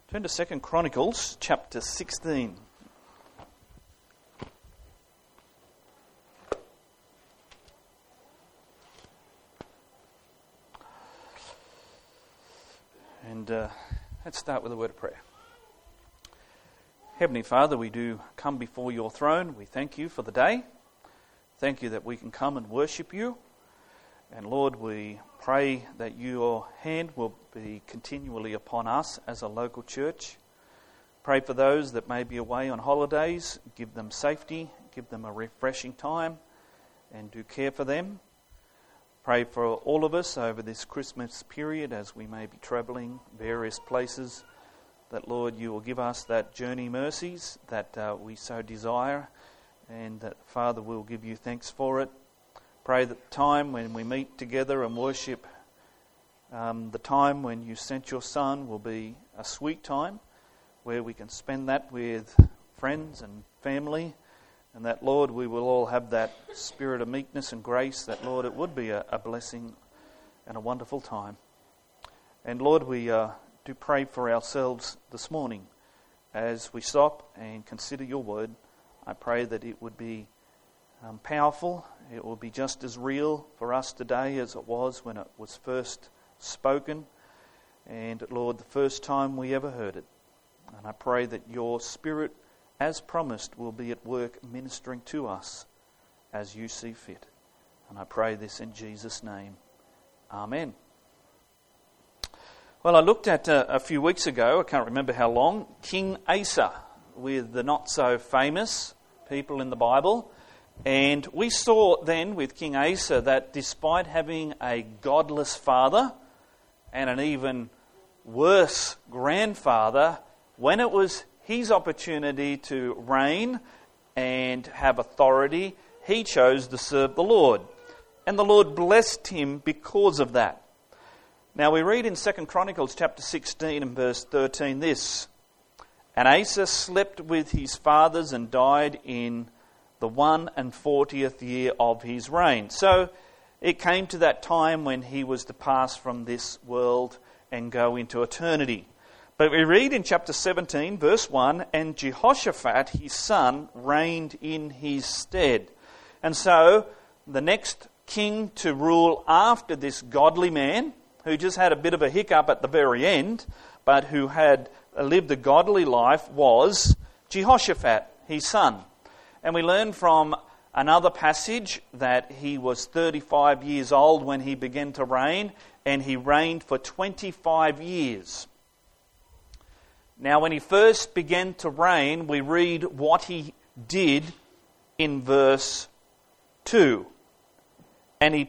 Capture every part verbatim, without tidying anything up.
Turn to Second Chronicles chapter sixteen. And uh, let's start with a word of prayer. Heavenly Father, we do come before your throne. We thank you for the day. Thank you that we can come and worship you. And Lord, we pray that your hand will be continually upon us as a local church. Pray for those that may be away on holidays. Give them safety, give them a refreshing time, and do care for them. Pray for all of us over this Christmas period as we may be travelling various places, that, Lord, you will give us that journey mercies that uh, we so desire, and that, Father, we'll give you thanks for it. Pray that the time when we meet together and worship, um, the time when you sent your Son will be a sweet time where we can spend that with friends and family, and that, Lord, we will all have that spirit of meekness and grace, that, Lord, it would be a, a blessing and a wonderful time. And, Lord, we uh, do pray for ourselves this morning as we stop and consider your word. I pray that it would be um, powerful. It will be just as real for us today as it was when it was first spoken. And, Lord, the first time we ever heard it. And I pray that your Spirit, as promised, will be at work ministering to us as you see fit. And I pray this in Jesus' name. Amen. Well, I looked at uh, a few weeks ago, I can't remember how long, King Asa with the not-so-famous people in the Bible. And we saw then with King Asa that despite having a godless father and an even worse grandfather, when it was his opportunity to reign and have authority, he chose to serve the Lord. And the Lord blessed him because of that. Now we read in Second Chronicles chapter sixteen and verse thirteen this: "And Asa slept with his fathers and died in the one and fortieth year of his reign." So it came to that time when he was to pass from this world and go into eternity. But we read in chapter seventeen, verse one, "And Jehoshaphat, his son, reigned in his stead." And so the next king to rule after this godly man, who just had a bit of a hiccup at the very end, but who had lived a godly life, was Jehoshaphat, his son. And we learn from another passage that he was thirty-five years old when he began to reign, and he reigned for twenty-five years. Now, when he first began to reign, we read what he did in verse two. And he,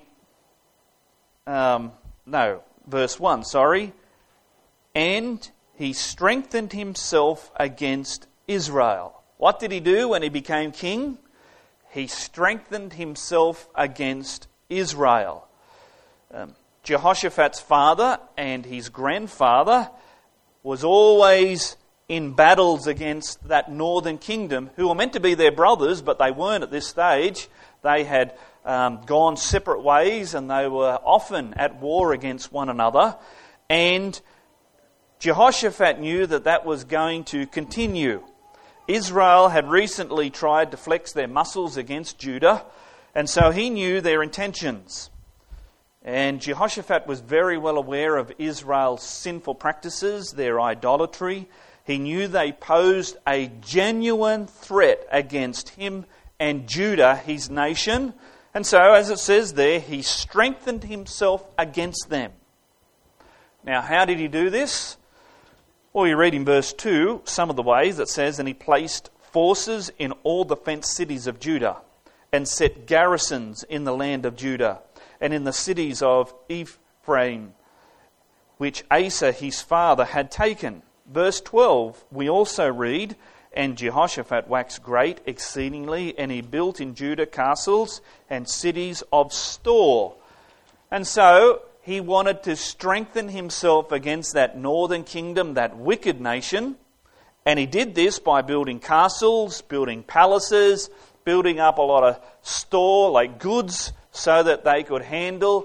um, no, verse one, sorry. "And he strengthened himself against Israel." What did he do when he became king? He strengthened himself against Israel. Um, Jehoshaphat's father and his grandfather was always in battles against that northern kingdom, who were meant to be their brothers, but they weren't at this stage. They had um, gone separate ways, and they were often at war against one another. And Jehoshaphat knew that that was going to continue. Israel had recently tried to flex their muscles against Judah, and so he knew their intentions. And Jehoshaphat was very well aware of Israel's sinful practices, their idolatry. He knew they posed a genuine threat against him and Judah, his nation. And so, as it says there, he strengthened himself against them. Now, how did he do this? Well, you read in verse two some of the ways it says, "And he placed forces in all the fenced cities of Judah, and set garrisons in the land of Judah, and in the cities of Ephraim, which Asa his father had taken." Verse twelve, we also read, "And Jehoshaphat waxed great exceedingly, and he built in Judah castles and cities of store." And so he wanted to strengthen himself against that northern kingdom, that wicked nation. And he did this by building castles, building palaces, building up a lot of store, like goods, so that they could handle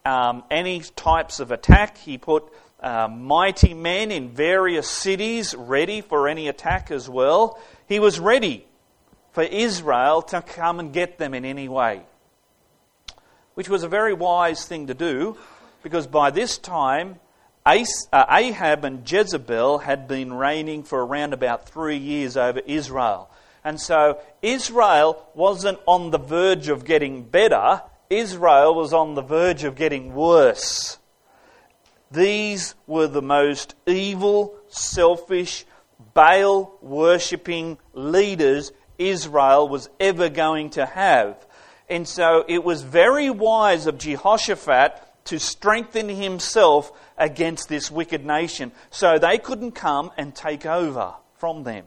um, any types of attack. He put uh, mighty men in various cities ready for any attack as well. He was ready for Israel to come and get them in any way, which was a very wise thing to do, because by this time Ahab and Jezebel had been reigning for around about three years over Israel. And so Israel wasn't on the verge of getting better. Israel was on the verge of getting worse. These were the most evil, selfish, Baal-worshipping leaders Israel was ever going to have. And so it was very wise of Jehoshaphat to strengthen himself against this wicked nation, so they couldn't come and take over from them.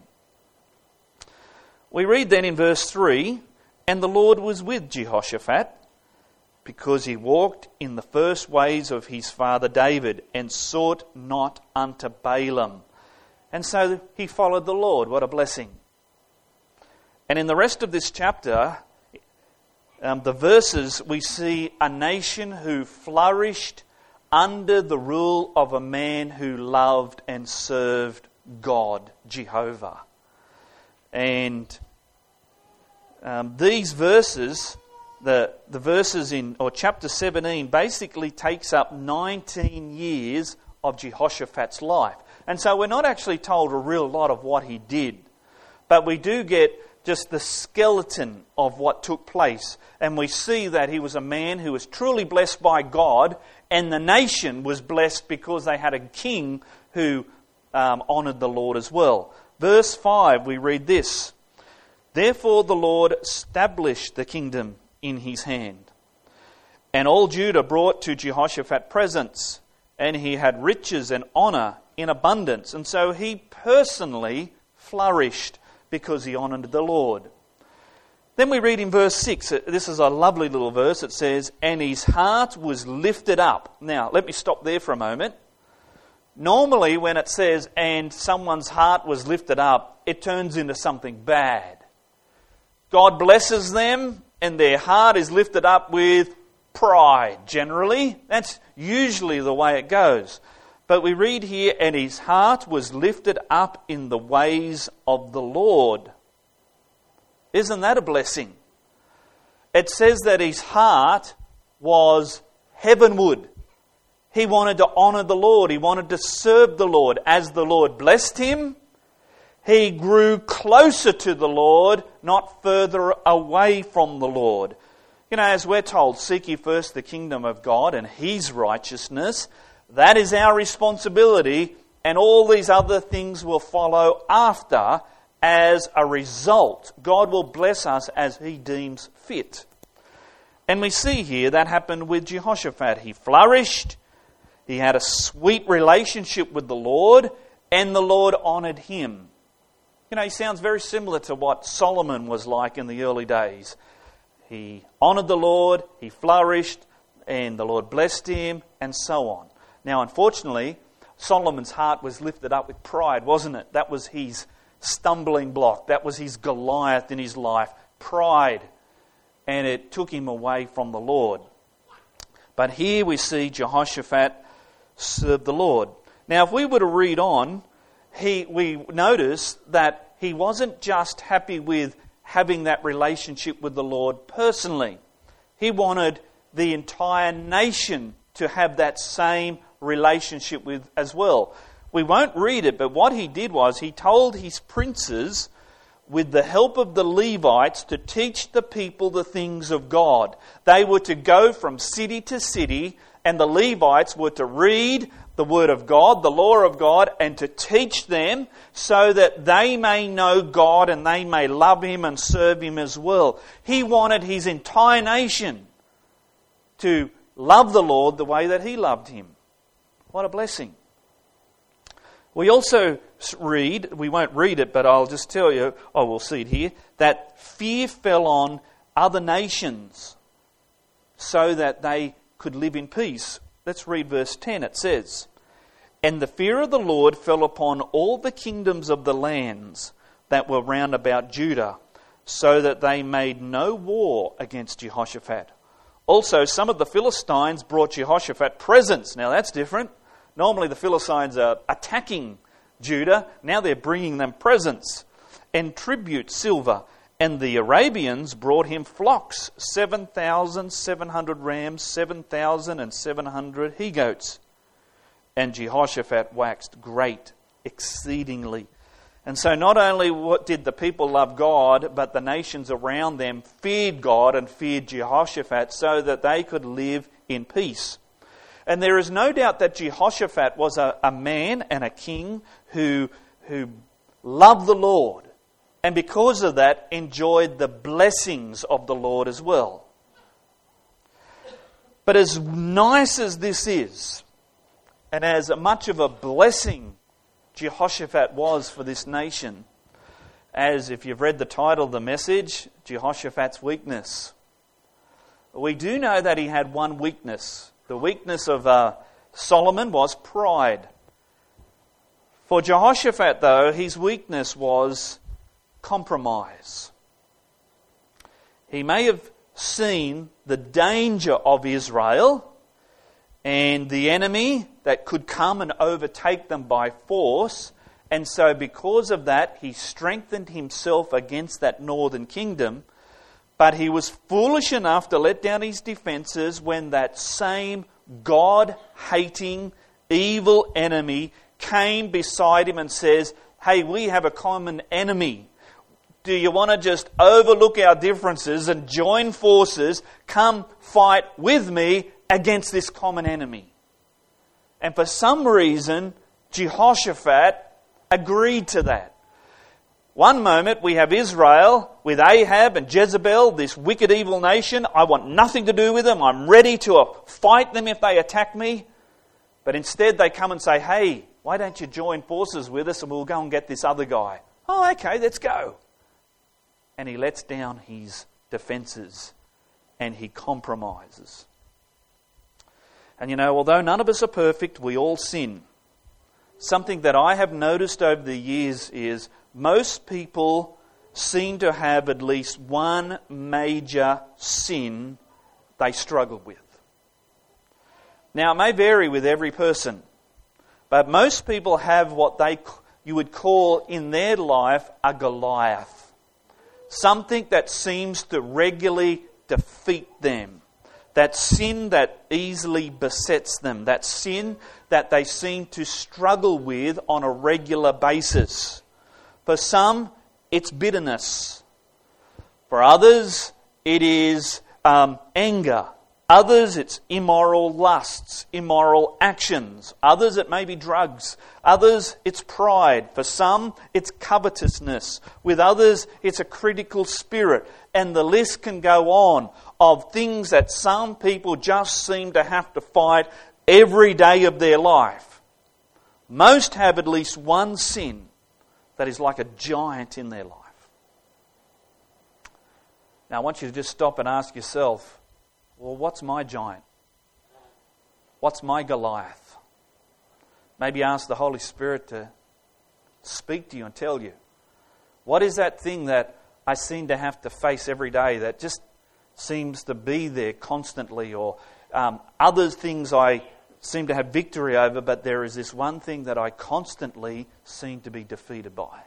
We read then in verse three, "And the Lord was with Jehoshaphat, because he walked in the first ways of his father David, and sought not unto Baalim." And so he followed the Lord. What a blessing. And in the rest of this chapter, Um, the verses, we see a nation who flourished under the rule of a man who loved and served God, Jehovah. And um, these verses, the the verses in or chapter seventeen, basically takes up nineteen years of Jehoshaphat's life. And so we're not actually told a real lot of what he did, but we do get just the skeleton of what took place. And we see that he was a man who was truly blessed by God, and the nation was blessed because they had a king who um, honoured the Lord as well. Verse five, we read this: "Therefore the Lord established the kingdom in his hand. And all Judah brought to Jehoshaphat presents, and he had riches and honour in abundance." And so he personally flourished because he honoured the Lord. Then we read in verse six, this is a lovely little verse, it says, "And his heart was lifted up." Now, let me stop there for a moment. Normally when it says, "and someone's heart was lifted up," it turns into something bad. God blesses them, and their heart is lifted up with pride, generally. That's usually the way it goes. But we read here, "and his heart was lifted up in the ways of the Lord." Isn't that a blessing? It says that his heart was heavenward. He wanted to honour the Lord. He wanted to serve the Lord. As the Lord blessed him, he grew closer to the Lord, not further away from the Lord. You know, as we're told, "Seek ye first the kingdom of God and his righteousness." That is our responsibility, and all these other things will follow after as a result. God will bless us as he deems fit. And we see here that happened with Jehoshaphat. He flourished, he had a sweet relationship with the Lord, and the Lord honoured him. You know, he sounds very similar to what Solomon was like in the early days. He honoured the Lord, he flourished, and the Lord blessed him, and so on. Now, unfortunately, Solomon's heart was lifted up with pride, wasn't it? That was his stumbling block. That was his Goliath in his life. Pride. And it took him away from the Lord. But here we see Jehoshaphat serve the Lord. Now, if we were to read on, he we notice that he wasn't just happy with having that relationship with the Lord personally. He wanted the entire nation to have that same relationship with as well. We won't read it, but what he did was he told his princes, with the help of the Levites, to teach the people the things of God. They were to go from city to city, and the Levites were to read the Word of God, the law of God, and to teach them so that they may know God and they may love him and serve him as well. He wanted his entire nation to love the Lord the way that he loved him. What a blessing. We also read, we won't read it, but I'll just tell you, oh, we'll see it here, that fear fell on other nations so that they could live in peace. Let's read verse ten. It says, "And the fear of the Lord fell upon all the kingdoms of the lands that were round about Judah, so that they made no war against Jehoshaphat, Also, some of the Philistines brought Jehoshaphat presents. Now that's different. Normally the Philistines are attacking Judah. Now they're bringing them presents and tribute, silver. And the Arabians brought him flocks, seven thousand seven hundred rams, seven thousand seven hundred he-goats. And Jehoshaphat waxed great exceedingly. And so not only what did the people love God, but the nations around them feared God and feared Jehoshaphat so that they could live in peace. And there is no doubt that Jehoshaphat was a, a man and a king who, who loved the Lord. And because of that, enjoyed the blessings of the Lord as well. But as nice as this is, and as much of a blessing Jehoshaphat was for this nation, as if you've read the title of the message, Jehoshaphat's weakness. We do know that he had one weakness. The weakness of uh, Solomon was pride. For Jehoshaphat, though, his weakness was compromise. He may have seen the danger of Israel and the enemy that could come and overtake them by force, and so because of that he strengthened himself against that northern kingdom, but he was foolish enough to let down his defences when that same God-hating, evil enemy came beside him and says, hey, we have a common enemy. Do you want to just overlook our differences and join forces, come fight with me against this common enemy? And for some reason, Jehoshaphat agreed to that. One moment we have Israel with Ahab and Jezebel, this wicked evil nation. I want nothing to do with them. I'm ready to fight them if they attack me. But instead they come and say, hey, why don't you join forces with us and we'll go and get this other guy. Oh, okay, let's go. And he lets down his defences and he compromises. And you know, although none of us are perfect, we all sin. Something that I have noticed over the years is most people seem to have at least one major sin they struggle with. Now, it may vary with every person, but most people have what they you would call in their life a Goliath. Something that seems to regularly defeat them. That sin that easily besets them. That sin that they seem to struggle with on a regular basis. For some, it's bitterness. For others, it is um, anger. Others, it's immoral lusts, immoral actions. Others, it may be drugs. Others, it's pride. For some, it's covetousness. With others, it's a critical spirit. And the list can go on of things that some people just seem to have to fight every day of their life. Most have at least one sin that is like a giant in their life. Now, I want you to just stop and ask yourself, well, what's my giant? What's my Goliath? Maybe ask the Holy Spirit to speak to you and tell you. What is that thing that I seem to have to face every day that just seems to be there constantly? Or um, other things I seem to have victory over, but there is this one thing that I constantly seem to be defeated by.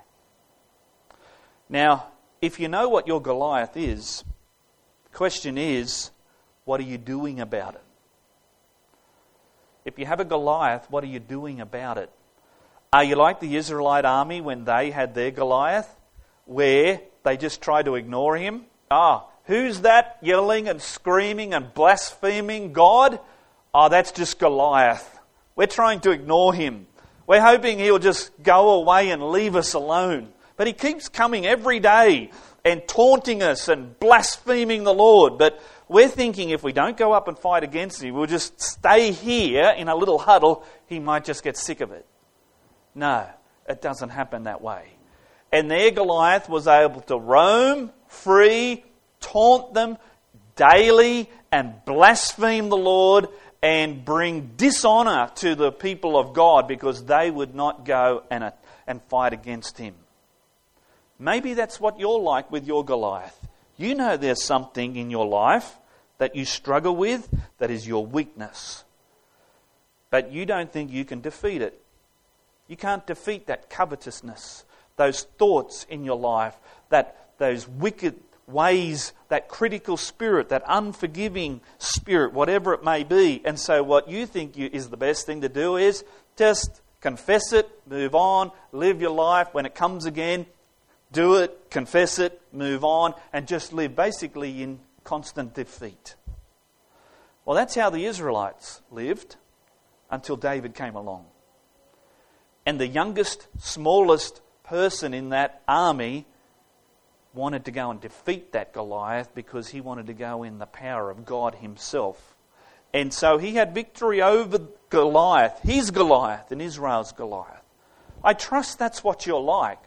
Now, if you know what your Goliath is, the question is, what are you doing about it? If you have a Goliath, what are you doing about it? Are you like the Israelite army when they had their Goliath, where they just tried to ignore him? Ah, who's that yelling and screaming and blaspheming God? Oh, that's just Goliath. We're trying to ignore him. We're hoping he'll just go away and leave us alone. But he keeps coming every day and taunting us and blaspheming the Lord. But we're thinking if we don't go up and fight against him, we'll just stay here in a little huddle, he might just get sick of it. No, it doesn't happen that way. And there Goliath was able to roam free, taunt them daily, and blaspheme the Lord and bring dishonour to the people of God because they would not go and, and fight against him. Maybe that's what you're like with your Goliath. You know there's something in your life that you struggle with that is your weakness. But you don't think you can defeat it. You can't defeat that covetousness, those thoughts in your life, that those wicked ways, that critical spirit, that unforgiving spirit, whatever it may be. And so what you think you, is the best thing to do is just confess it, move on, live your life. When it comes again, do it, confess it, move on, and just live basically in constant defeat. Well, that's how the Israelites lived until David came along. And the youngest, smallest person in that army wanted to go and defeat that Goliath because he wanted to go in the power of God himself. And so he had victory over Goliath, his Goliath and Israel's Goliath. I trust that's what you're like.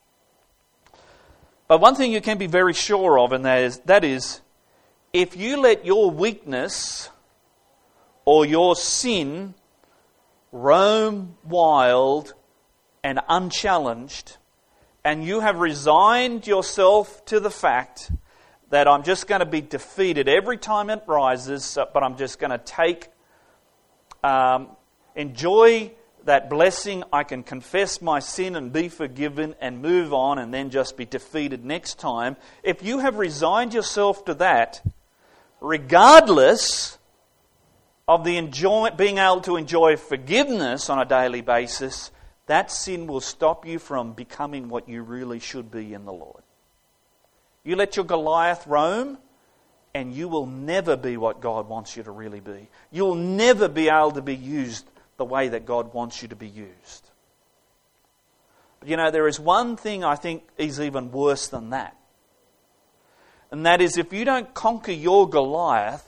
But one thing you can be very sure of, and that is, that is if you let your weakness or your sin roam wild and unchallenged, and you have resigned yourself to the fact that I'm just going to be defeated every time it rises, but I'm just going to take, um, enjoy that blessing. I can confess my sin and be forgiven and move on and then just be defeated next time. If you have resigned yourself to that, regardless of the enjoy, being able to enjoy forgiveness on a daily basis, that sin will stop you from becoming what you really should be in the Lord. You let your Goliath roam, and you will never be what God wants you to really be. You'll never be able to be used the way that God wants you to be used. But you know, there is one thing I think is even worse than that. And that is, if you don't conquer your Goliath,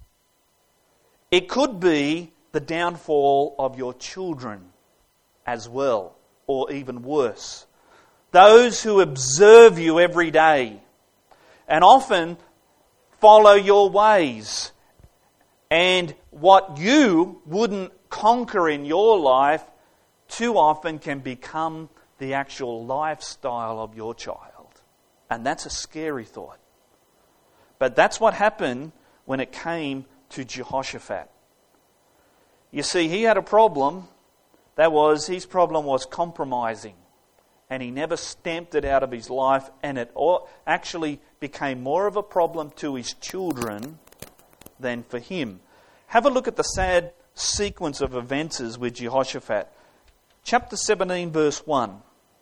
it could be the downfall of your children as well, or even worse. Those who observe you every day and often follow your ways, and what you wouldn't conquer in your life too often can become the actual lifestyle of your child. And that's a scary thought. But that's what happened when it came to Jehoshaphat. You see, he had a problem. That was, his problem was compromising. And he never stamped it out of his life, and it actually became more of a problem to his children than for him. Have a look at the sad sequence of events with Jehoshaphat. Chapter seventeen, verse one.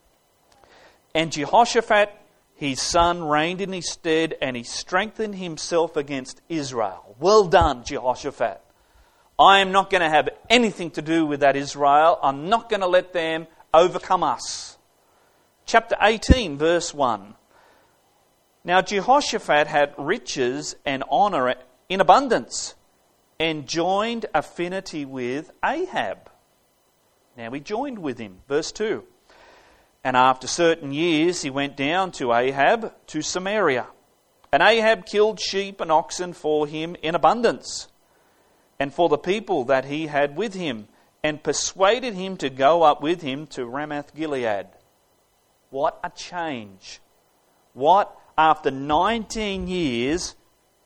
And Jehoshaphat, his son, reigned in his stead, and he strengthened himself against Israel. Well done, Jehoshaphat. I am not going to have anything to do with that Israel. I'm not going to let them overcome us. Chapter eighteen, verse one. Now Jehoshaphat had riches and honour in abundance, and joined affinity with Ahab. Now he joined with him. Verse two. And after certain years he went down to Ahab to Samaria. And Ahab killed sheep and oxen for him in abundance, and for the people that he had with him, and persuaded him to go up with him to Ramoth Gilead. What a change. What, after nineteen years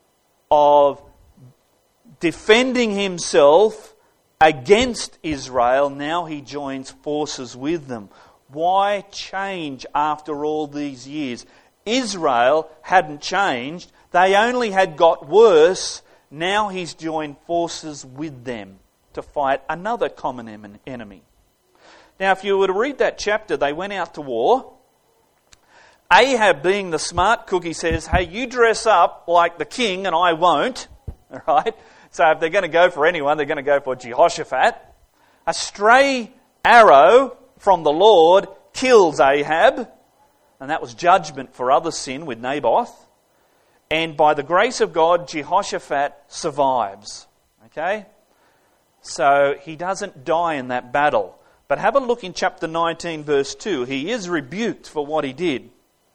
of defending himself against Israel, now he joins forces with them. Why change after all these years? Israel hadn't changed. They only had got worse. Now he's joined forces with them to fight another common enemy. Now, if you were to read that chapter, they went out to war. Ahab, being the smart cookie, says, hey, you dress up like the king and I won't. All right? So if they're going to go for anyone, they're going to go for Jehoshaphat. A stray arrow from the Lord kills Ahab, and that was judgment for other sin with Naboth. And by the grace of God, Jehoshaphat survives. Okay? So he doesn't die in that battle. But have a look in chapter nineteen, verse two. He is rebuked for what he did.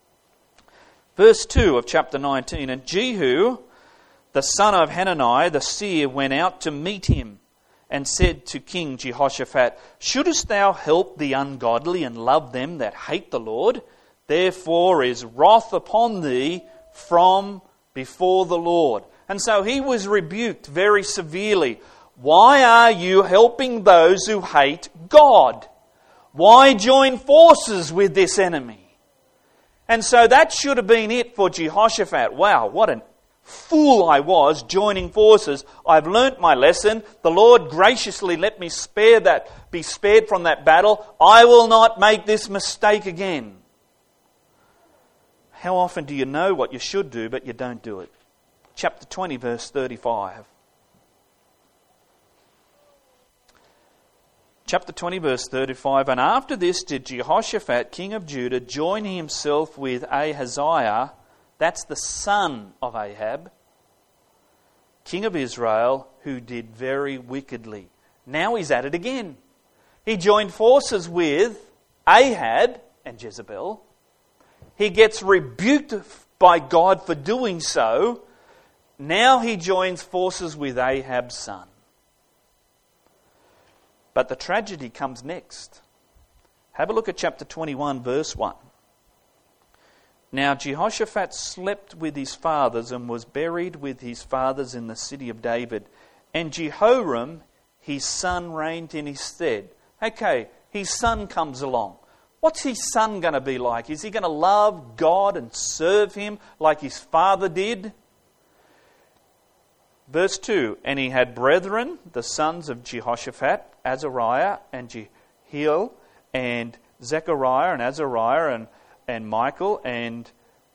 Verse two of chapter nineteen. And Jehu, the son of Hanani, the seer, went out to meet him, and said to King Jehoshaphat, shouldest thou help the ungodly and love them that hate the Lord? Therefore is wrath upon thee from before the Lord. And so he was rebuked very severely. Why are you helping those who hate God? Why join forces with this enemy? And so that should have been it for Jehoshaphat. Wow, what a fool I was joining forces. I've learnt my lesson. The Lord graciously let me spare that, be spared from that battle. I will not make this mistake again. How often do you know what you should do, but you don't do it? Chapter twenty, verse thirty-five. Chapter twenty, verse thirty-five. And after this did Jehoshaphat, king of Judah, join himself with Ahaziah, that's the son of Ahab, king of Israel, who did very wickedly. Now he's at it again. He joined forces with Ahab and Jezebel. He gets rebuked by God for doing so. Now he joins forces with Ahab's son. But the tragedy comes next. Have a look at chapter twenty-one, verse one. Now Jehoshaphat slept with his fathers and was buried with his fathers in the city of David. And Jehoram, his son, reigned in his stead. Okay, his son comes along. What's his son going to be like? Is he going to love God and serve him like his father did? Verse two, and he had brethren, the sons of Jehoshaphat, Azariah and Jehiel, and Zechariah and Azariah and, and Michael and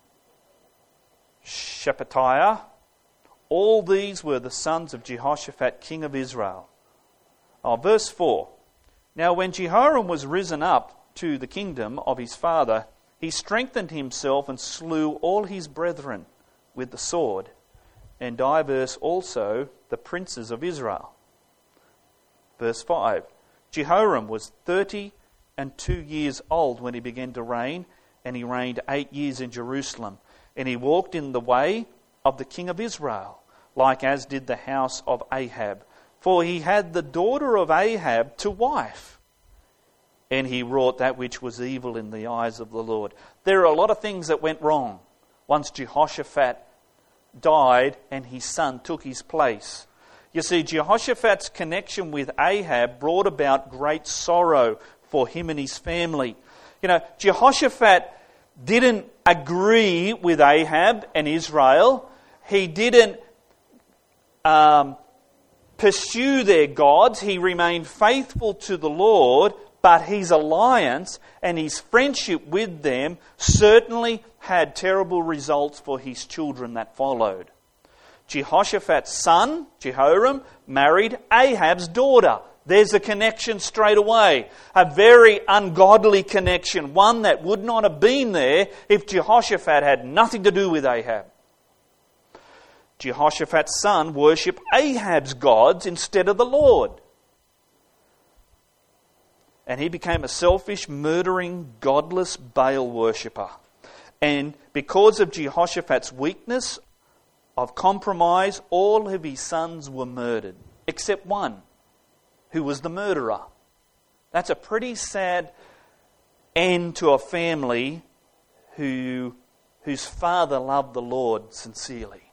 Shephatiah. All these were the sons of Jehoshaphat, king of Israel. Oh, verse four, now when Jehoram was risen up to the kingdom of his father, he strengthened himself and slew all his brethren with the sword, and divers also the princes of Israel. Verse five, Jehoram was thirty and two years old when he began to reign, and he reigned eight years in Jerusalem. And he walked in the way of the king of Israel, like as did the house of Ahab. For he had the daughter of Ahab to wife, and he wrought that which was evil in the eyes of the Lord. There are a lot of things that went wrong once Jehoshaphat died and his son took his place. You see, Jehoshaphat's connection with Ahab brought about great sorrow for him and his family. You know, Jehoshaphat didn't agree with Ahab and Israel. He didn't um, pursue their gods. He remained faithful to the Lord, but his alliance and his friendship with them certainly had terrible results for his children that followed. Jehoshaphat's son, Jehoram, married Ahab's daughter. There's a connection straight away. A very ungodly connection. One that would not have been there if Jehoshaphat had nothing to do with Ahab. Jehoshaphat's son worshipped Ahab's gods instead of the Lord. And he became a selfish, murdering, godless Baal worshipper. And because of Jehoshaphat's weakness of compromise, all of his sons were murdered, except one, who was the murderer. That's a pretty sad end to a family who, whose father loved the Lord sincerely.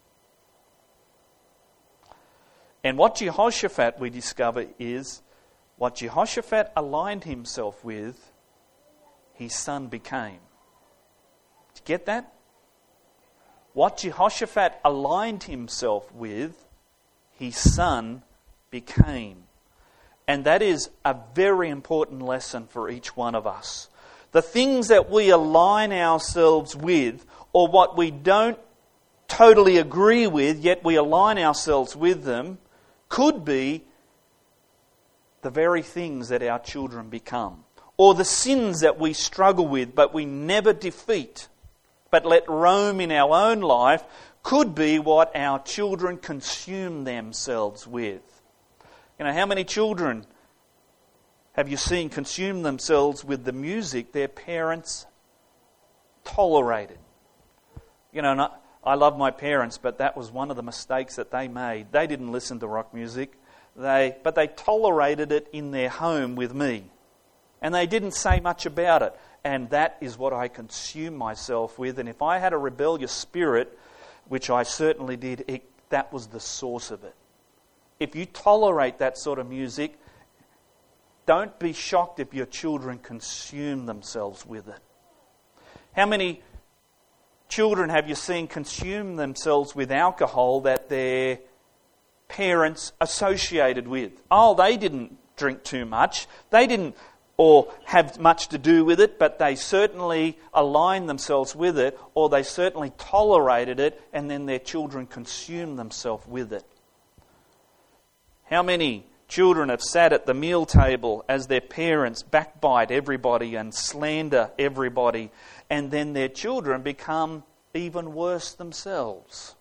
And what Jehoshaphat, we discover, is what Jehoshaphat aligned himself with, his son became. Did you get that? What Jehoshaphat aligned himself with, his son became. And that is a very important lesson for each one of us. The things that we align ourselves with, or what we don't totally agree with, yet we align ourselves with them, could be the very things that our children become. Or the sins that we struggle with, but we never defeat, but let roam in our own life, could be what our children consume themselves with. You know, how many children have you seen consume themselves with the music their parents tolerated? You know, and I, I love my parents, but that was one of the mistakes that they made. They didn't listen to rock music, they but they tolerated it in their home with me. And they didn't say much about it. And that is what I consume myself with. And if I had a rebellious spirit, which I certainly did, it, that was the source of it. If you tolerate that sort of music, don't be shocked if your children consume themselves with it. How many children have you seen consume themselves with alcohol that their parents associated with? Oh, they didn't drink too much. They didn't or have much to do with it, but they certainly aligned themselves with it, or they certainly tolerated it, and then their children consumed themselves with it. How many children have sat at the meal table as their parents backbite everybody and slander everybody, and then their children become even worse themselves?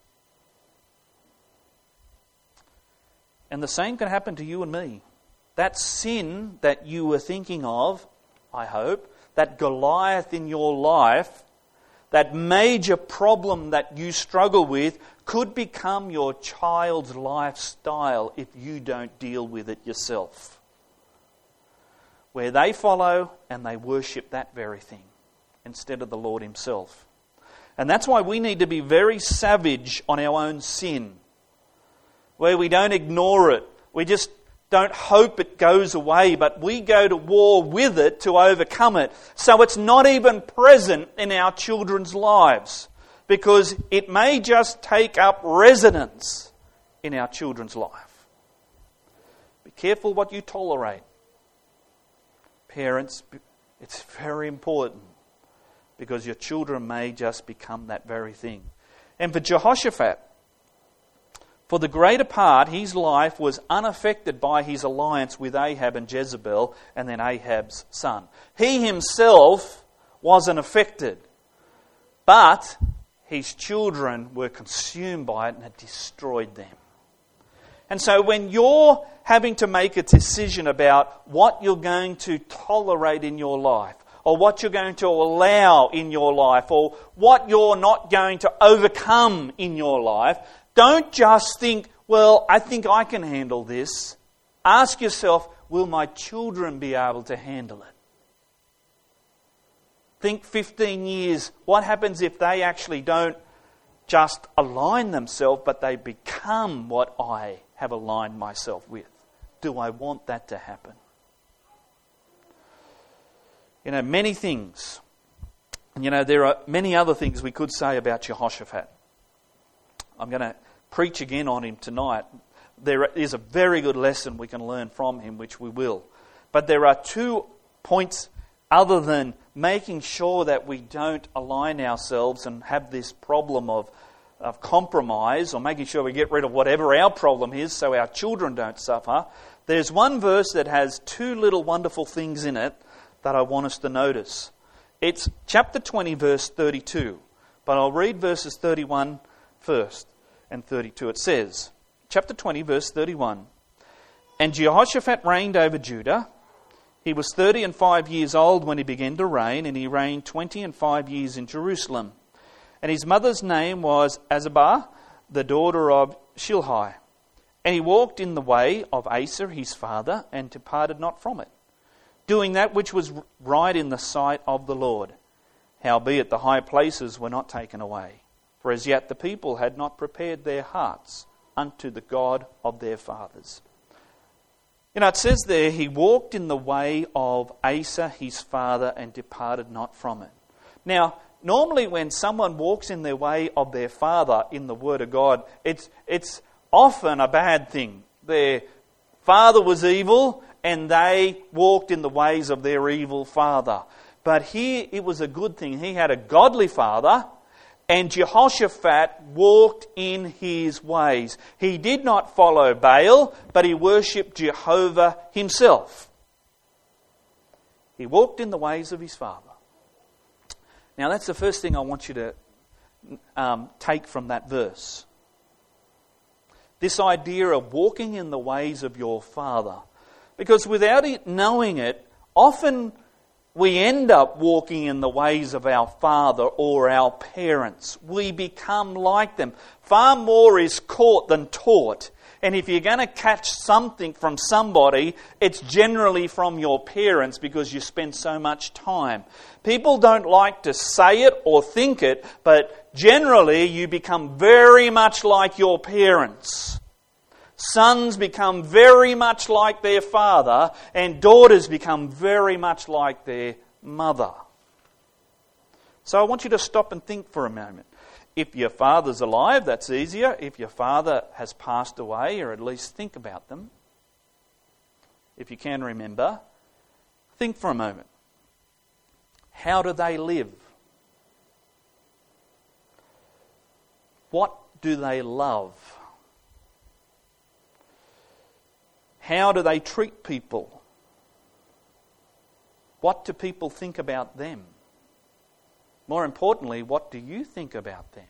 And the same can happen to you and me. That sin that you were thinking of, I hope, that Goliath in your life, that major problem that you struggle with, could become your child's lifestyle if you don't deal with it yourself. Where they follow and they worship that very thing instead of the Lord Himself. And that's why we need to be very savage on our own sin. Where we don't ignore it. We just don't hope it goes away, but we go to war with it to overcome it. So it's not even present in our children's lives, because it may just take up residence in our children's life. Be careful what you tolerate. Parents, it's very important, because your children may just become that very thing. And for Jehoshaphat, for the greater part, his life was unaffected by his alliance with Ahab and Jezebel and then Ahab's son. He himself wasn't affected, but his children were consumed by it and had destroyed them. And so when you're having to make a decision about what you're going to tolerate in your life, or what you're going to allow in your life, or what you're not going to overcome in your life, don't just think, well, I think I can handle this. Ask yourself, will my children be able to handle it? Think fifteen years, what happens if they actually don't just align themselves, but they become what I have aligned myself with? Do I want that to happen? You know, many things. You know, there are many other things we could say about Jehoshaphat. I'm going to preach again on him tonight. There is a very good lesson we can learn from him, which we will. But there are two points other than making sure that we don't align ourselves and have this problem of, of compromise, or making sure we get rid of whatever our problem is so our children don't suffer. There's one verse that has two little wonderful things in it that I want us to notice. It's chapter twenty, verse thirty-two. But I'll read verses thirty-one first and thirty-two. It says, chapter twenty, verse thirty-one, "And Jehoshaphat reigned over Judah. He was thirty and five years old when he began to reign, and he reigned twenty and five years in Jerusalem. And his mother's name was Azubah, the daughter of Shilhi. And he walked in the way of Asa his father, and departed not from it, doing that which was right in the sight of the Lord. Howbeit the high places were not taken away, for as yet the people had not prepared their hearts unto the God of their fathers." You know, it says there, he walked in the way of Asa his father and departed not from it. Now, normally when someone walks in their way of their father in the Word of God, it's it's often a bad thing. Their father was evil and they walked in the ways of their evil father. But here it was a good thing. He had a godly father, and Jehoshaphat walked in his ways. He did not follow Baal, but he worshipped Jehovah himself. He walked in the ways of his father. Now that's the first thing I want you to um, take from that verse. This idea of walking in the ways of your father. Because without it knowing it, often we end up walking in the ways of our father or our parents. We become like them. Far more is caught than taught. And if you're going to catch something from somebody, it's generally from your parents, because you spend so much time. People don't like to say it or think it, but generally you become very much like your parents. Sons become very much like their father, and daughters become very much like their mother. So I want you to stop and think for a moment. If your father's alive, that's easier. If your father has passed away, or at least think about them, if you can remember, think for a moment. How do they live? What do they love? How do they treat people? What do people think about them? More importantly, what do you think about them?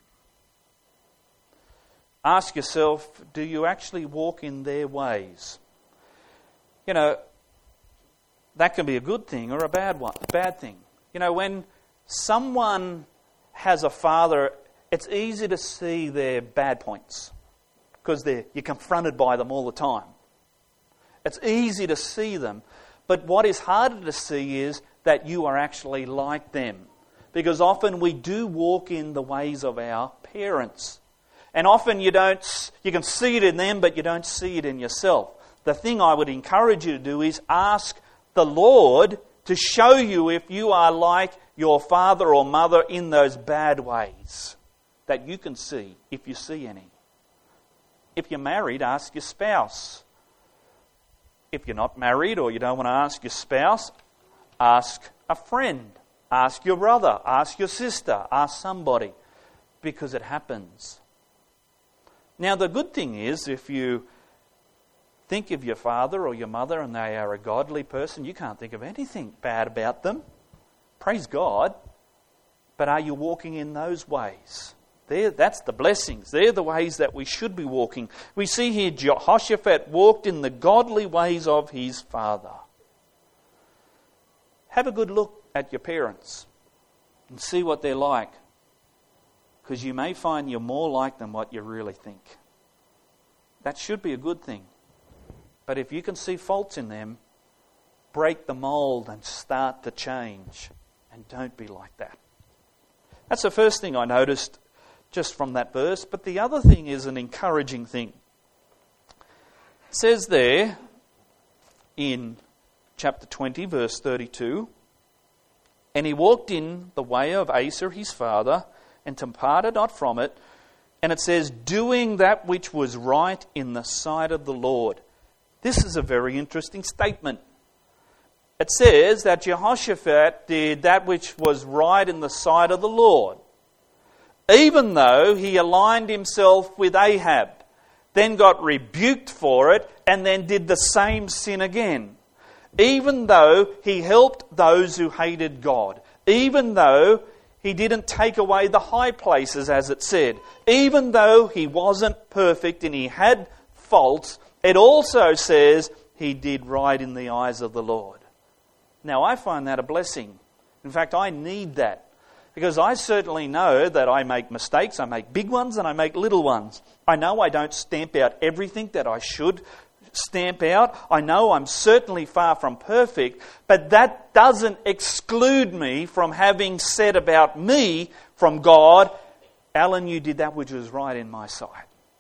Ask yourself, do you actually walk in their ways? You know, that can be a good thing or a bad one, a bad thing. You know, when someone has a father, it's easy to see their bad points because you're confronted by them all the time. It's easy to see them, but what is harder to see is that you are actually like them. Because often we do walk in the ways of our parents. And often you don't, you can see it in them, but you don't see it in yourself. The thing I would encourage you to do is ask the Lord to show you if you are like your father or mother in those bad ways that you can see, if you see any. If you're married, ask your spouse. If you're not married or you don't want to ask your spouse, ask a friend, ask your brother, ask your sister, ask somebody, because it happens. Now the good thing is, if you think of your father or your mother and they are a godly person, you can't think of anything bad about them. Praise God. But are you walking in those ways? There, that's the blessings. They're the ways that we should be walking. We see here Jehoshaphat walked in the godly ways of his father. Have a good look at your parents and see what they're like, because you may find you're more like them what you really think. That should be a good thing. But if you can see faults in them, break the mold and start to change, and don't be like that. That's the first thing I noticed just from that verse. But the other thing is an encouraging thing. It says there in chapter twenty, verse thirty-two, and he walked in the way of Asa his father, and departed not from it. And it says, doing that which was right in the sight of the Lord. This is a very interesting statement. It says that Jehoshaphat did that which was right in the sight of the Lord, even though he aligned himself with Ahab, then got rebuked for it, and then did the same sin again. Even though he helped those who hated God, even though he didn't take away the high places, as it said, even though he wasn't perfect and he had faults, it also says he did right in the eyes of the Lord. Now, I find that a blessing. In fact, I need that. Because I certainly know that I make mistakes. I make big ones and I make little ones. I know I don't stamp out everything that I should stamp out. I know I'm certainly far from perfect. But that doesn't exclude me from having said about me from God, Alan, you did that which was right in my sight.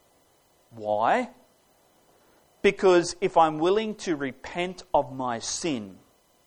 Why? Because if I'm willing to repent of my sin,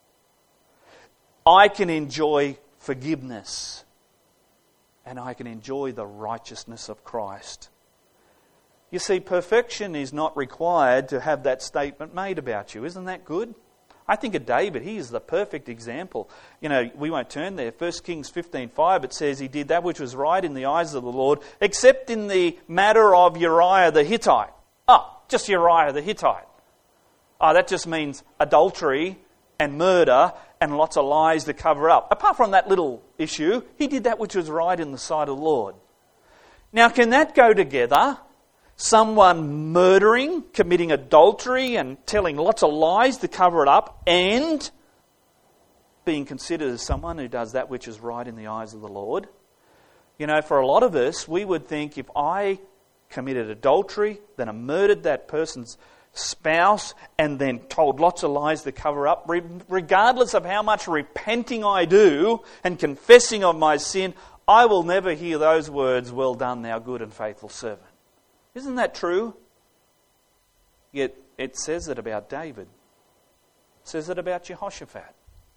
I can enjoy forgiveness, and I can enjoy the righteousness of Christ. You see, perfection is not required to have that statement made about you. Isn't that good? I think of David. He is the perfect example. You know, we won't turn there. First Kings fifteen five, it says he did that which was right in the eyes of the Lord, except in the matter of Uriah the Hittite. Oh, just Uriah the Hittite. Oh, that just means adultery and murder and lots of lies to cover up. Apart from that little issue, he did that which was right in the sight of the Lord. Now, can that go together? Someone murdering, committing adultery and telling lots of lies to cover it up, and being considered as someone who does that which is right in the eyes of the Lord? You know, for a lot of us, we would think, if I committed adultery, then I murdered that person's spouse and then told lots of lies to cover up, regardless of how much repenting I do and confessing of my sin, I will never hear those words, "Well done, thou good and faithful servant." Isn't that true? Yet it says it about David. It says it about Jehoshaphat.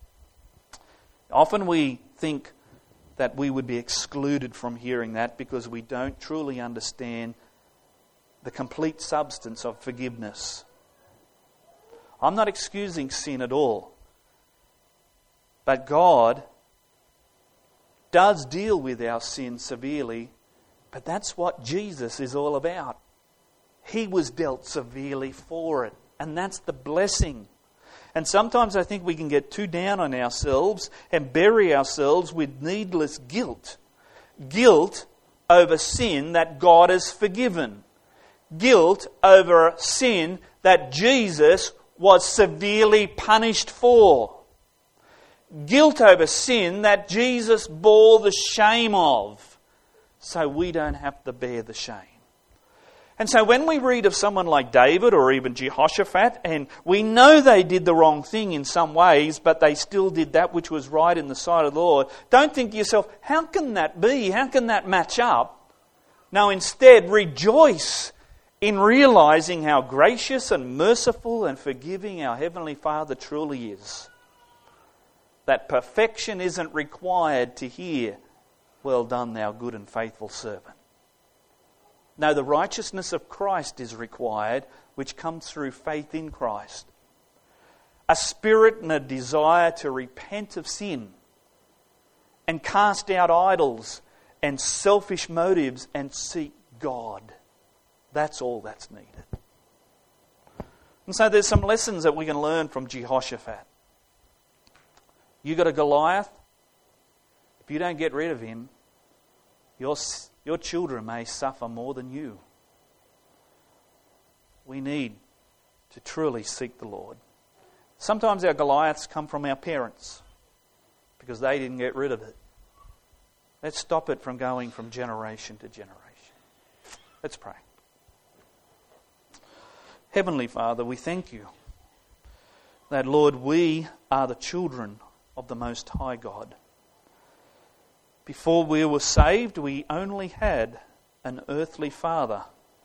Often we think that we would be excluded from hearing that because we don't truly understand the complete substance of forgiveness. I'm not excusing sin at all. But God does deal with our sin severely, but that's what Jesus is all about. He was dealt severely for it, and that's the blessing. And sometimes I think we can get too down on ourselves and bury ourselves with needless guilt. Guilt over sin that God has forgiven. Guilt over sin that Jesus was severely punished for. Guilt over sin that Jesus bore the shame of, so we don't have to bear the shame. And so when we read of someone like David or even Jehoshaphat, and we know they did the wrong thing in some ways, but they still did that which was right in the sight of the Lord, don't think to yourself, how can that be? How can that match up? No, instead, rejoice in realizing how gracious and merciful and forgiving our Heavenly Father truly is. That perfection isn't required to hear, "Well done, thou good and faithful servant." No, the righteousness of Christ is required, which comes through faith in Christ. A spirit and a desire to repent of sin and cast out idols and selfish motives and seek God. That's all that's needed. And so there's some lessons that we can learn from Jehoshaphat. You got a Goliath. If you don't get rid of him, your Your children may suffer more than you. We need to truly seek the Lord. Sometimes our Goliaths come from our parents because they didn't get rid of it. Let's stop it from going from generation to generation. Let's pray. Heavenly Father, we thank you that, Lord, we are the children of the Most High God. Before we were saved, we only had an earthly father,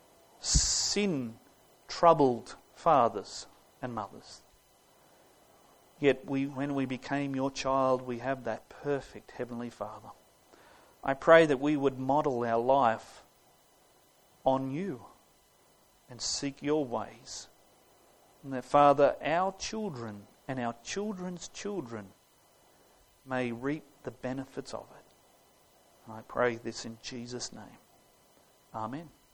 sin-troubled fathers and mothers. Yet we, when we became your child, we have that perfect Heavenly Father. I pray that we would model our life on you and seek your ways. And that, Father, our children and our children's children may reap the benefits of it. And I pray this in Jesus' name. Amen.